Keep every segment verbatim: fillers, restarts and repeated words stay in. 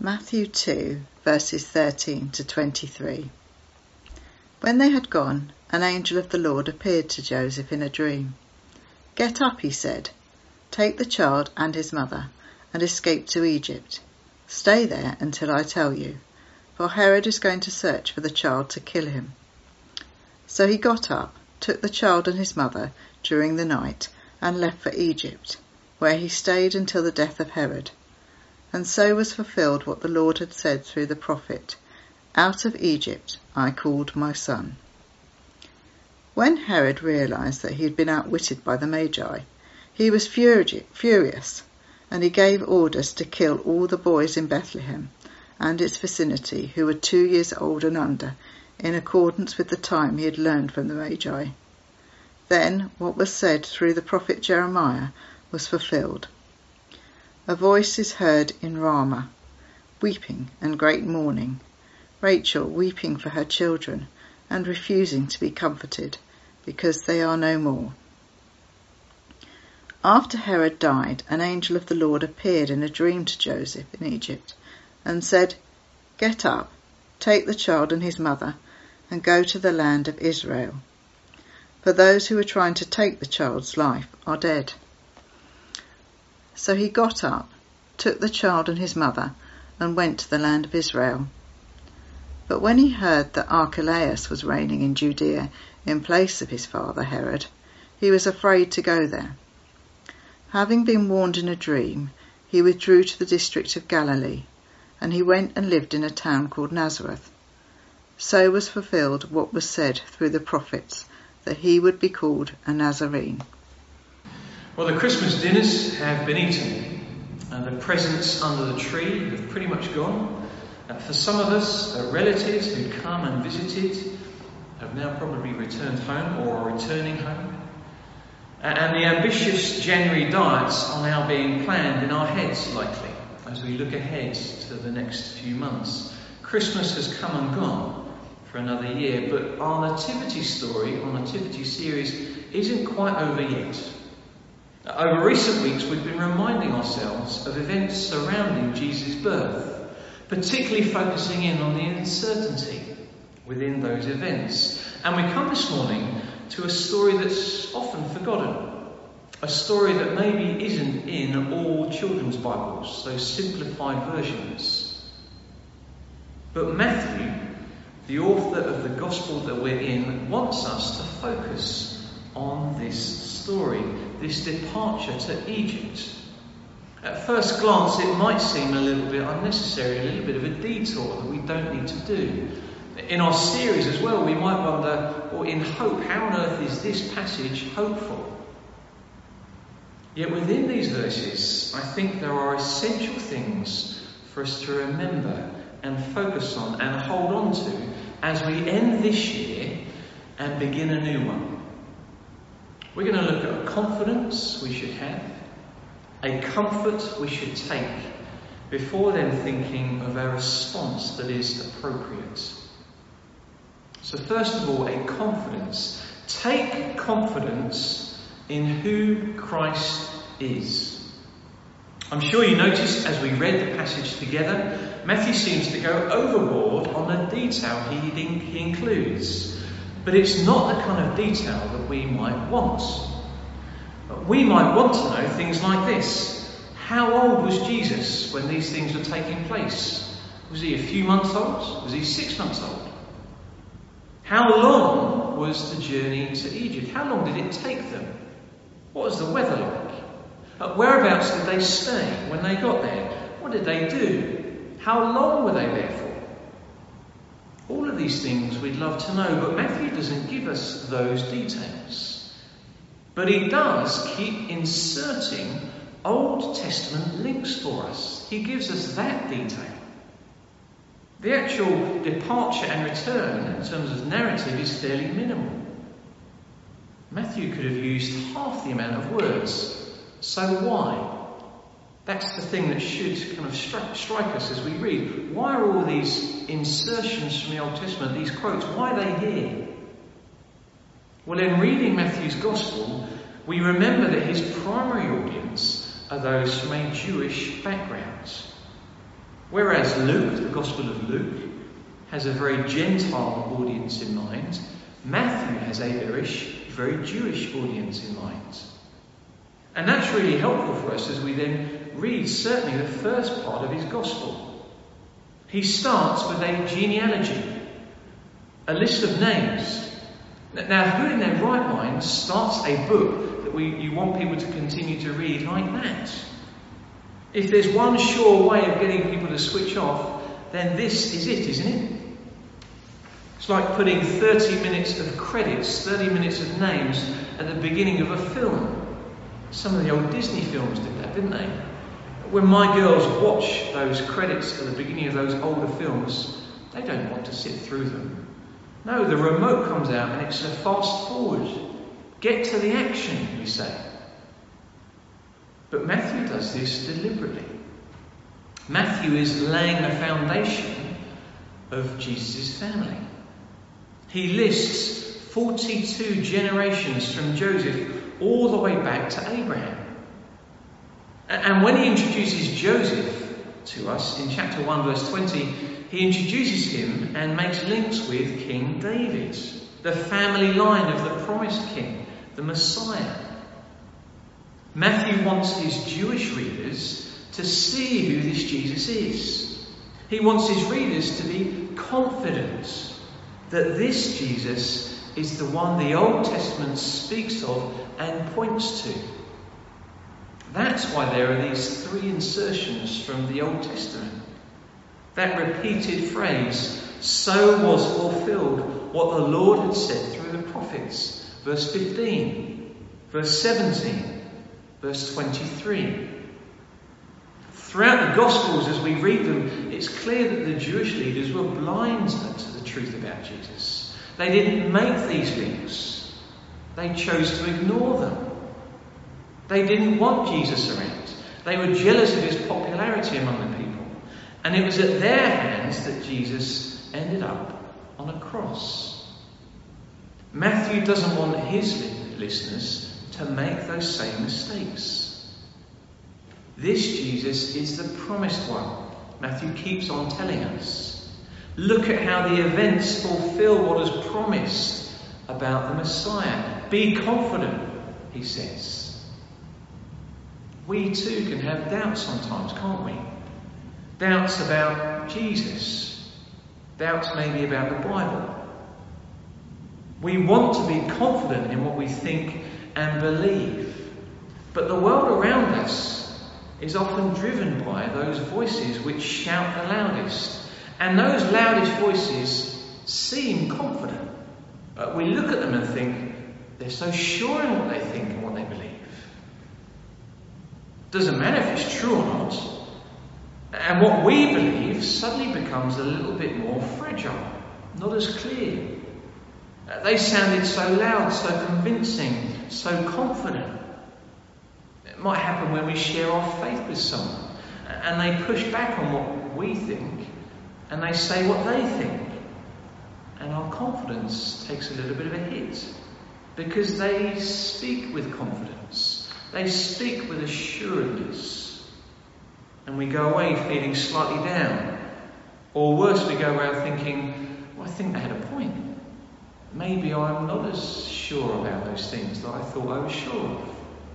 Matthew two, verses thirteen to twenty-three. When they had gone, an angel of the Lord appeared to Joseph in a dream. "Get up," he said, "take the child and his mother, and escape to Egypt. Stay there until I tell you, for Herod is going to search for the child to kill him." So he got up, took the child and his mother during the night, and left for Egypt, where he stayed until the death of Herod. And so was fulfilled what the Lord had said through the prophet, "Out of Egypt I called my son." When Herod realized that he had been outwitted by the Magi, he was furi- furious, and he gave orders to kill all the boys in Bethlehem and its vicinity who were two years old and under, in accordance with the time he had learned from the Magi. Then what was said through the prophet Jeremiah was fulfilled. "A voice is heard in Ramah, weeping and great mourning, Rachel weeping for her children and refusing to be comforted, because they are no more." After Herod died, an angel of the Lord appeared in a dream to Joseph in Egypt and said, "Get up, take the child and his mother, and go to the land of Israel. For those who were trying to take the child's life are dead." So he got up, took the child and his mother, and went to the land of Israel. But when he heard that Archelaus was reigning in Judea in place of his father Herod, he was afraid to go there. Having been warned in a dream, he withdrew to the district of Galilee, and he went and lived in a town called Nazareth. So was fulfilled what was said through the prophets, that he would be called a Nazarene. Well, the Christmas dinners have been eaten, and the presents under the tree have pretty much gone. Uh, for some of us, uh, relatives who'd come and visited have now probably returned home or are returning home. Uh, and the ambitious January diets are now being planned in our heads, likely, as we look ahead to the next few months. Christmas has come and gone for another year, but our nativity story, our nativity series, isn't quite over yet. Over recent weeks, we've been reminding ourselves of events surrounding Jesus' birth, particularly focusing in on the uncertainty within those events. And we come this morning to a story that's often forgotten, a story that maybe isn't in all children's Bibles, those simplified versions. But Matthew, the author of the Gospel that we're in, wants us to focus on this story, this departure to Egypt. At first glance, it might seem a little bit unnecessary, a little bit of a detour that we don't need to do. In our series as well, we might wonder, or in hope, how on earth is this passage hopeful? Yet within these verses, I think there are essential things for us to remember and focus on and hold on to as we end this year and begin a new one. We're going to look at a confidence we should have, a comfort we should take, before then thinking of a response that is appropriate. So first of all, a confidence. Take confidence in who Christ is. I'm sure you noticed as we read the passage together, Matthew seems to go overboard on the detail he, he includes. But it's not the kind of detail that we might want. We might want to know things like this. How old was Jesus when these things were taking place? Was he a few months old? Was he six months old? How long was the journey to Egypt? How long did it take them? What was the weather like? Uh, whereabouts did they stay when they got there? What did they do? How long were they there for? All of these things we'd love to know, but Matthew doesn't give us those details. But he does keep inserting Old Testament links for us. He gives us that detail. The actual departure and return in terms of narrative is fairly minimal. Matthew could have used half the amount of words. So why? That's the thing that should kind of strike, strike us as we read. Why are all these insertions from the Old Testament, these quotes, why are they here? Well, in reading Matthew's Gospel, we remember that his primary audience are those from a Jewish background. Whereas Luke, the Gospel of Luke, has a very Gentile audience in mind, Matthew has a very, very Jewish audience in mind. And that's really helpful for us as we then read certainly the first part of his Gospel. He starts with a genealogy, a list of names. Now, who in their right mind starts a book that we, you want people to continue to read like that? If there's one sure way of getting people to switch off, then this is it, isn't it? It's like putting thirty minutes of credits, thirty minutes of names at the beginning of a film. Some of the old Disney films did that, didn't they? When my girls watch those credits at the beginning of those older films, they don't want to sit through them. No, the remote comes out and it's a fast forward. Get to the action, we say. But Matthew does this deliberately. Matthew is laying the foundation of Jesus' family. He lists forty-two generations from Joseph all the way back to Abraham. And when he introduces Joseph to us in chapter one verse twenty, he introduces him and makes links with King David, the family line of the promised king, the Messiah. Matthew wants his Jewish readers to see who this Jesus is. He wants his readers to be confident that this Jesus is the one the Old Testament speaks of and points to. That's why there are these three insertions from the Old Testament. That repeated phrase, so was fulfilled what the Lord had said through the prophets. Verse fifteen, verse seventeen, verse twenty-three. Throughout the Gospels, as we read them, it's clear that the Jewish leaders were blind to the truth about Jesus. They didn't make these links. They chose to ignore them. They didn't want Jesus around. They were jealous of his popularity among the people. And it was at their hands that Jesus ended up on a cross. Matthew doesn't want his listeners to make those same mistakes. This Jesus is the promised one. Matthew keeps on telling us. Look at how the events fulfill what is promised about the Messiah. Be confident, he says. We too can have doubts sometimes, can't we? Doubts about Jesus. Doubts maybe about the Bible. We want to be confident in what we think and believe. But the world around us is often driven by those voices which shout the loudest. And those loudest voices seem confident. But we look at them and think, they're so sure in what they think and what they believe. Doesn't matter if it's true or not. And what we believe suddenly becomes a little bit more fragile, not as clear. Uh, they sounded so loud, so convincing, so confident. It might happen when we share our faith with someone and they push back on what we think and they say what they think. And our confidence takes a little bit of a hit because they speak with confidence. They speak with assuredness. And we go away feeling slightly down. Or worse, we go around thinking, well, I think they had a point. Maybe I'm not as sure about those things that I thought I was sure of.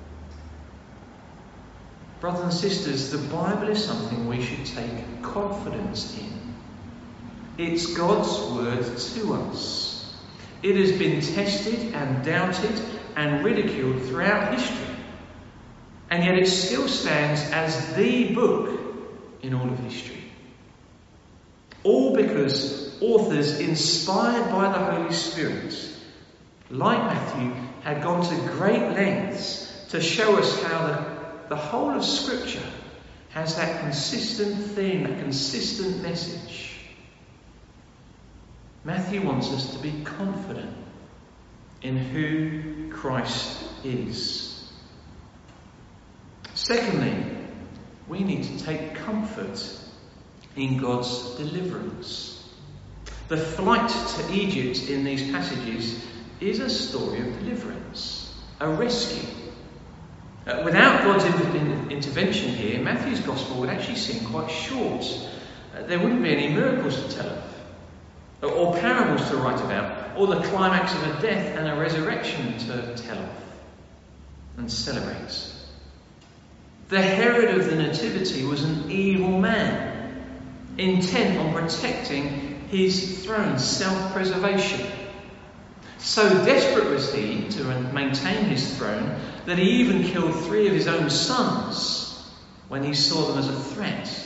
Brothers and sisters, the Bible is something we should take confidence in. It's God's word to us. It has been tested and doubted and ridiculed throughout history. And yet it still stands as the book in all of history. All because authors inspired by the Holy Spirit, like Matthew, had gone to great lengths to show us how the The whole of Scripture has that consistent theme, that consistent message. Matthew wants us to be confident in who Christ is. Secondly, we need to take comfort in God's deliverance. The flight to Egypt in these passages is a story of deliverance, a rescue. Uh, without God's in- in- intervention here, Matthew's Gospel would actually seem quite short. there wouldn't be any miracles to tell of, or parables to write about, or the climax of a death and a resurrection to tell of and celebrate. The Herod of the Nativity was an evil man, intent on protecting his throne, self-preservation. So desperate was he to maintain his throne that he even killed three of his own sons when he saw them as a threat.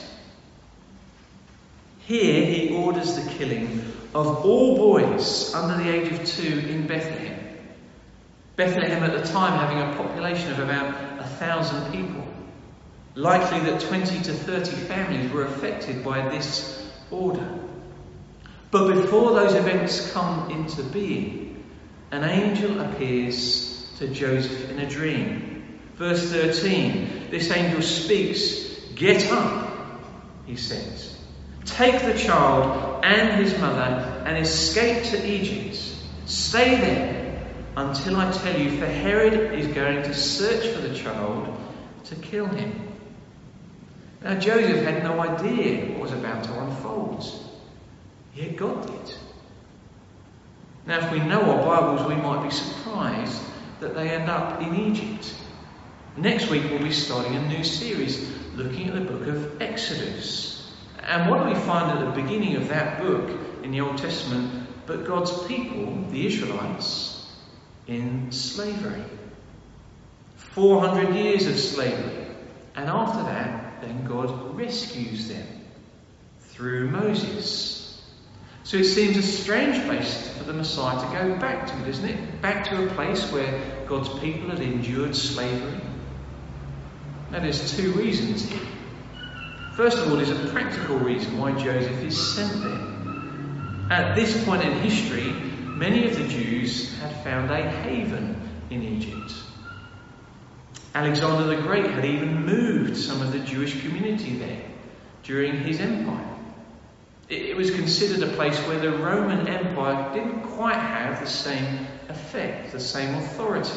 Here he orders the killing of all boys under the age of two in Bethlehem. Bethlehem at the time having a population of about a thousand people. Likely that twenty to thirty families were affected by this order. But before those events come into being, an angel appears to Joseph in a dream. Verse thirteen, this angel speaks, "Get up," he says. "Take the child and his mother and escape to Egypt. Stay there until I tell you, for Herod is going to search for the child to kill him." Now Joseph had no idea what was about to unfold, yet God did. Now if we know our Bibles, we might be surprised that they end up in Egypt. Next week we'll be starting a new series looking at the book of Exodus. And what do we find at the beginning of that book in the Old Testament but God's people, the Israelites, in slavery? four hundred years of slavery. And after that, then God rescues them through Moses. So it seems a strange place for the Messiah to go back to, doesn't it? Back to a place where God's people had endured slavery. Now there's two reasons here. First of all, there's a practical reason why Joseph is sent there. At this point in history, many of the Jews had found a haven in Egypt. Alexander the Great had even moved some of the Jewish community there during his empire. It was considered a place where the Roman Empire didn't quite have the same effect, the same authority.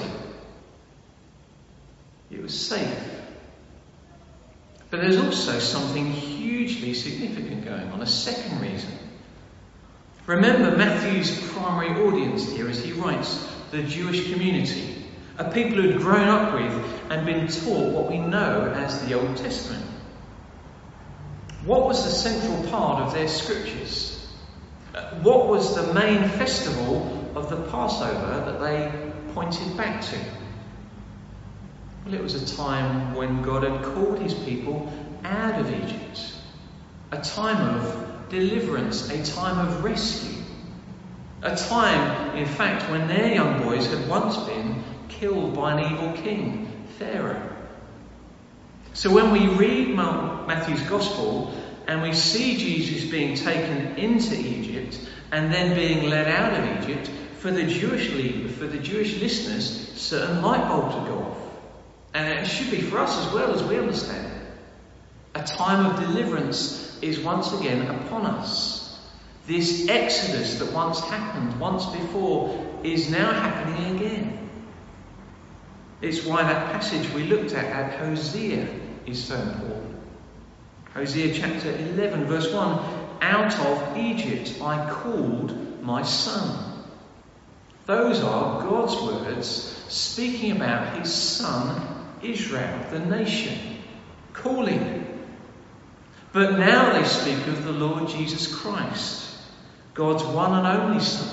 It was safe. But there's also something hugely significant going on, a second reason. Remember Matthew's primary audience here as he writes, the Jewish community, a people who had grown up with and been taught what we know as the Old Testament. What was the central part of their scriptures? What was the main festival of the Passover that they pointed back to? Well, it was a time when God had called his people out of Egypt. A time of deliverance, a time of rescue. A time, in fact, when their young boys had once been killed by an evil king, Pharaoh. So when we read Matthew's Gospel and we see Jesus being taken into Egypt and then being led out of Egypt, for the Jewish leader, for the Jewish listeners, certain light bulbs would go off. And it should be for us as well, as we understand it. A time of deliverance is once again upon us. This exodus that once happened once before is now happening again. It's why that passage we looked at at Hosea is so important. Hosea chapter eleven verse one, "Out of Egypt I called my son." Those are God's words speaking about his son Israel, the nation, calling him. But now they speak of the Lord Jesus Christ, God's one and only Son.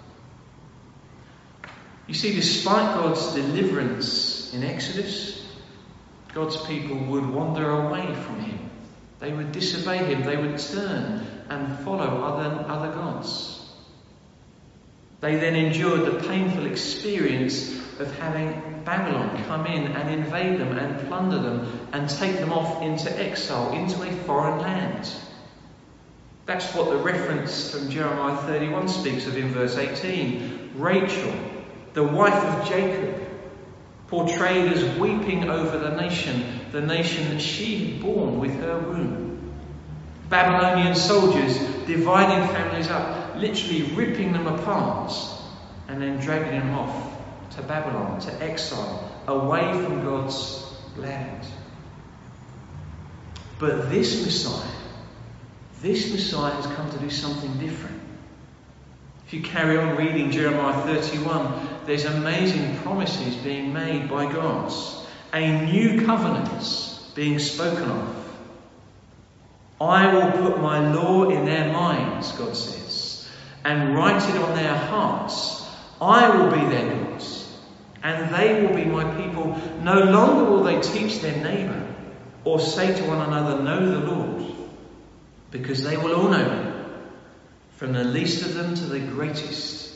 You see, despite God's deliverance in Exodus, God's people would wander away from him. They would disobey him. They would turn and follow other, other gods. They then endured the painful experience of having Babylon come in and invade them and plunder them and take them off into exile, into a foreign land. That's what the reference from Jeremiah thirty-one speaks of in verse eighteen. Rachel, the wife of Jacob, portrayed as weeping over the nation, the nation that she had borne with her womb. Babylonian soldiers dividing families up, literally ripping them apart, and then dragging them off to Babylon, to exile, away from God's land. But this Messiah, This Messiah has come to do something different. If you carry on reading Jeremiah thirty-one, there's amazing promises being made by God. A new covenant being spoken of. I will put my law in their minds, God says, and write it on their hearts. I will be their God, and they will be my people. No longer will they teach their neighbour or say to one another, know the Lord, because they will all know him, from the least of them to the greatest.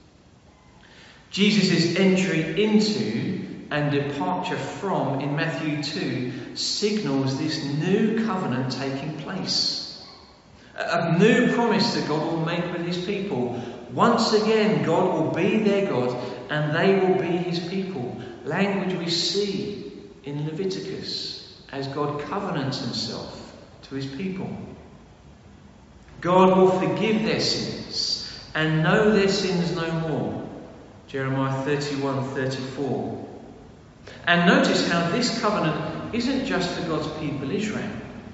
Jesus' entry into and departure from in Matthew two signals this new covenant taking place. A new promise that God will make with his people. Once again, God will be their God and they will be his people. Language we see in Leviticus as God covenants himself to his people. God will forgive their sins and know their sins no more. Jeremiah thirty-one thirty-four. And notice how this covenant isn't just for God's people Israel.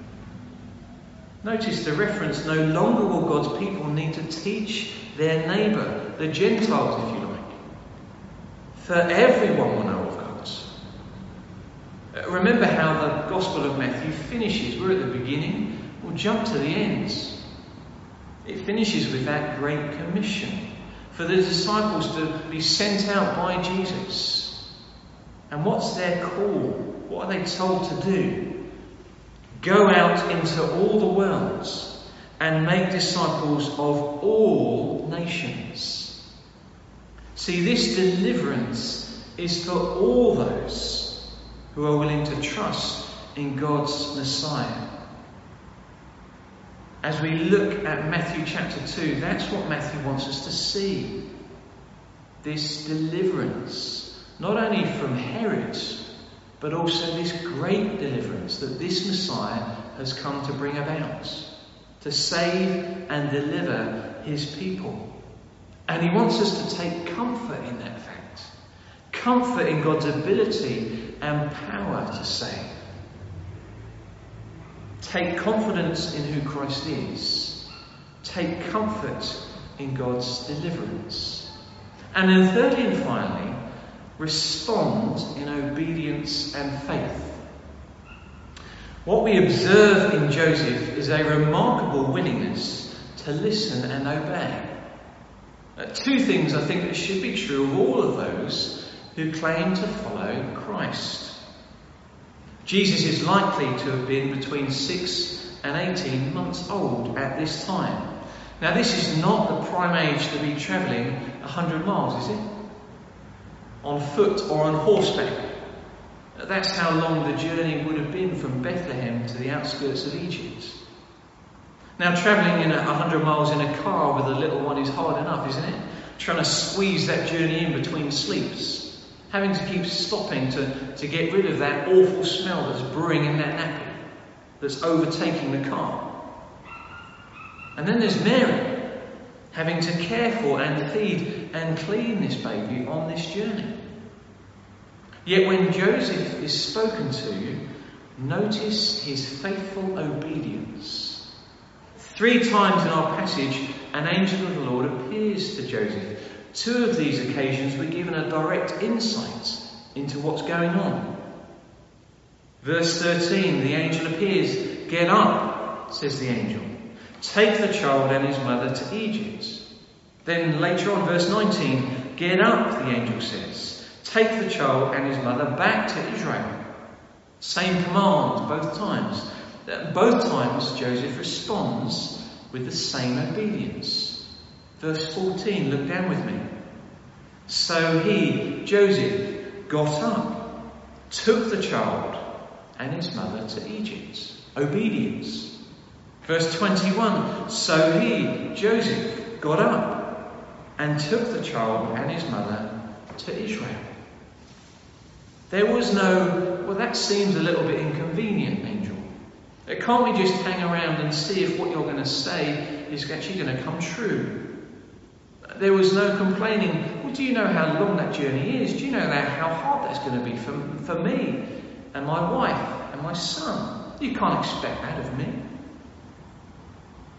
Notice the reference, no longer will God's people need to teach their neighbour, the Gentiles if you like. For everyone will know of God. Remember how the Gospel of Matthew finishes. We're at the beginning. We'll jump to the ends. It finishes with that great commission for the disciples to be sent out by Jesus. And what's their call? What are they told to do? Go out into all the world and make disciples of all nations. See, this deliverance is for all those who are willing to trust in God's Messiah. As we look at Matthew chapter two, that's what Matthew wants us to see. This deliverance. Not only from Herod, but also this great deliverance that this Messiah has come to bring about, to save and deliver his people. And he wants us to take comfort in that fact, comfort in God's ability and power to save. Take confidence in who Christ is. Take comfort in God's deliverance. And then thirdly and finally, respond in obedience and faith. What we observe in Joseph is a remarkable willingness to listen and obey. Uh, two things I think that should be true of all of those who claim to follow Christ. Jesus is likely to have been between six and eighteen months old at this time. Now, this is not the prime age to be travelling one hundred miles, is it? On foot or on horseback. That's how long the journey would have been from Bethlehem to the outskirts of Egypt. Now, travelling in one hundred miles in a car with a little one is hard enough, isn't it? Trying to squeeze that journey in between sleeps. Having to keep stopping to, to get rid of that awful smell that's brewing in that nappy, that's overtaking the car. And then there's Mary, having to care for and feed and clean this baby on this journey. Yet when Joseph is spoken to, notice his faithful obedience. Three times in our passage, an angel of the Lord appears to Joseph. Two of these occasions we're given a direct insight into what's going on. Verse thirteen, the angel appears. Get up, says the angel. Take the child and his mother to Egypt. Then later on, verse nineteen, get up, the angel says. Take the child and his mother back to Israel. Same command both times. Both times Joseph responds with the same obedience. Verse fourteen, look down with me. So he, Joseph, got up, took the child and his mother to Egypt. Obedience. Verse twenty-one, so he, Joseph, got up and took the child and his mother to Israel. There was no, well, that seems a little bit inconvenient, angel. Can't we just hang around and see if what you're going to say is actually going to come true? There was no complaining. Well, do you know how long that journey is? Do you know how hard that's going to be for, for me and my wife and my son? You can't expect that of me.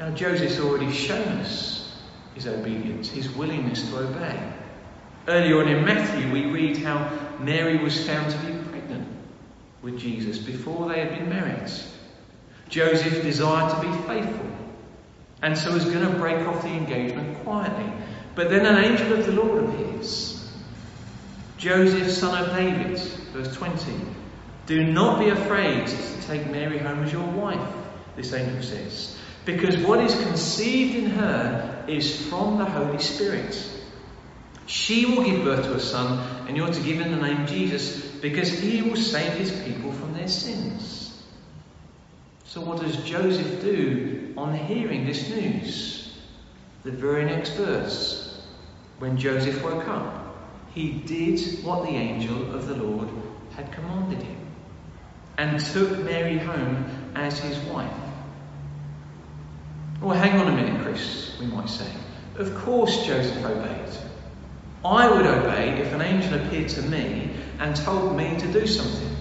Now, Joseph's already shown us his obedience, his willingness to obey. Earlier on in Matthew, we read how Mary was found to be pregnant with Jesus before they had been married. Joseph desired to be faithful, and so was going to break off the engagement quietly. But then an angel of the Lord appears. Joseph, son of David, verse twenty, do not be afraid to take Mary home as your wife, this angel says, because what is conceived in her is from the Holy Spirit. She will give birth to a son, and you're to give him the name Jesus, because he will save his people from their sins. So what does Joseph do on hearing this news? The very next verse, when Joseph woke up, he did what the angel of the Lord had commanded him, and took Mary home as his wife. Well, hang on a minute, Chris, we might say. Of course Joseph obeyed. I would obey if an angel appeared to me and told me to do something.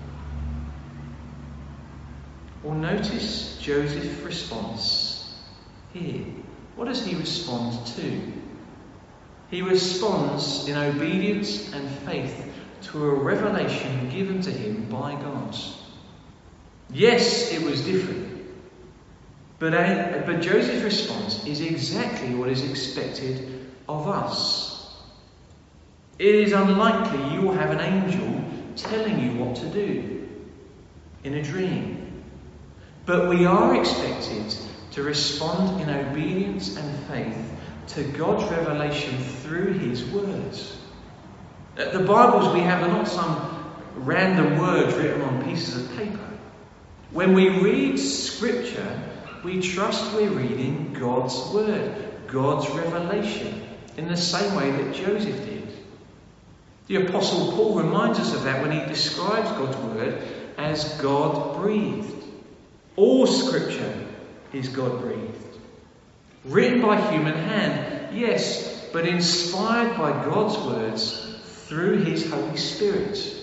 Well, notice Joseph's response here. What does he respond to? He responds in obedience and faith to a revelation given to him by God. Yes, it was different. But, uh, but Joseph's response is exactly what is expected of us. It is unlikely you will have an angel telling you what to do in a dream. But we are expected to respond in obedience and faith to God's revelation through his words. The Bibles we have are not some random words written on pieces of paper. When we read Scripture, we trust we're reading God's word, God's revelation, in the same way that Joseph did. The Apostle Paul reminds us of that when he describes God's word as God-breathed. All Scripture is God-breathed. Written by human hand, yes, but inspired by God's words through his Holy Spirit.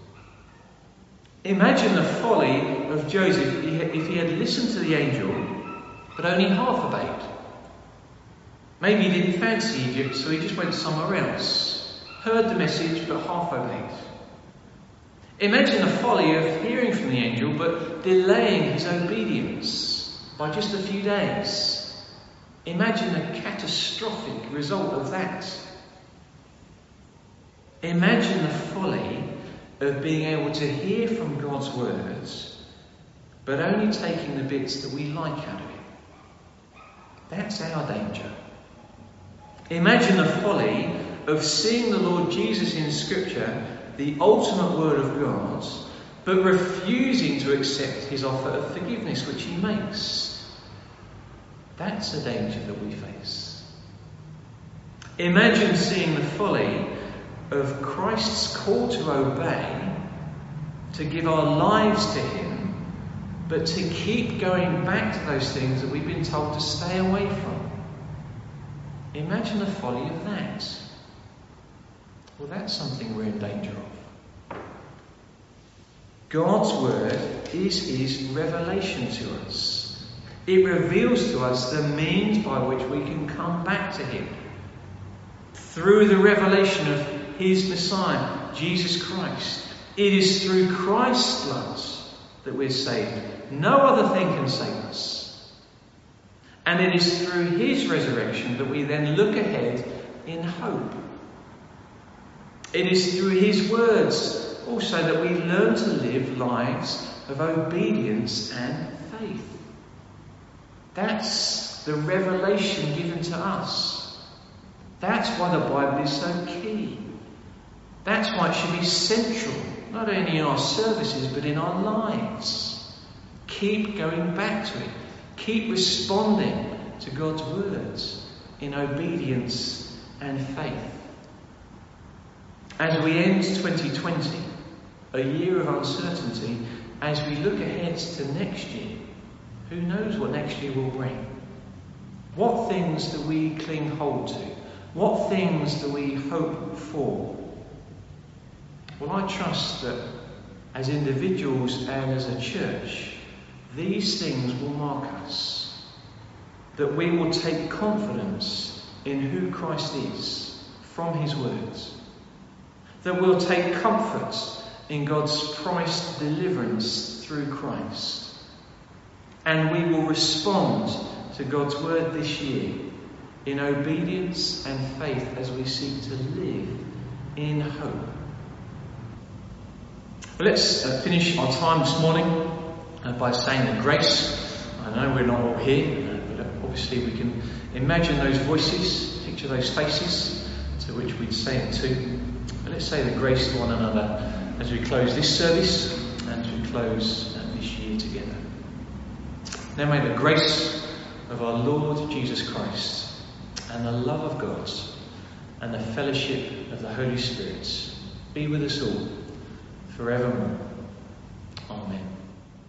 Imagine the folly of Joseph if he had listened to the angel, but only half obeyed. Maybe he didn't fancy Egypt, so he just went somewhere else. Heard the message, but half obeyed. Imagine the folly of hearing from the angel, but delaying his obedience by just a few days. Imagine the catastrophic result of that. Imagine the folly of being able to hear from God's words, but only taking the bits that we like out of it. That's our danger. Imagine the folly of seeing the Lord Jesus in Scripture, the ultimate word of God, but refusing to accept his offer of forgiveness which he makes. That's a danger that we face. Imagine seeing the folly of Christ's call to obey, to give our lives to him, but to keep going back to those things that we've been told to stay away from. Imagine the folly of that. Well, that's something we're in danger of. God's word is his revelation to us. It reveals to us the means by which we can come back to him. Through the revelation of his Messiah, Jesus Christ. It is through Christ's blood that we're saved. No other thing can save us. And it is through his resurrection that we then look ahead in hope. It is through his words also that we learn to live lives of obedience and faith. That's the revelation given to us. That's why the Bible is so key. That's why it should be central, not only in our services, but in our lives. Keep going back to it. Keep responding to God's words in obedience and faith. As we end twenty twenty, a year of uncertainty, as we look ahead to next year, who knows what next year will bring? What things do we cling hold to? What things do we hope for? Well, I trust that as individuals and as a church, these things will mark us. that we will take confidence in who Christ is from his words, that we'll take comfort in God's promised deliverance through Christ, and we will respond to God's word this year in obedience and faith as we seek to live in hope. Well, let's uh, finish our time this morning uh, by saying the grace. I know we're not all here, uh, but obviously we can imagine those voices, picture those faces to which we'd say it to. And let's say the grace to one another as we close this service and as we close uh, this year together. Now may the grace of our Lord Jesus Christ and the love of God and the fellowship of the Holy Spirit be with us all forevermore. Amen.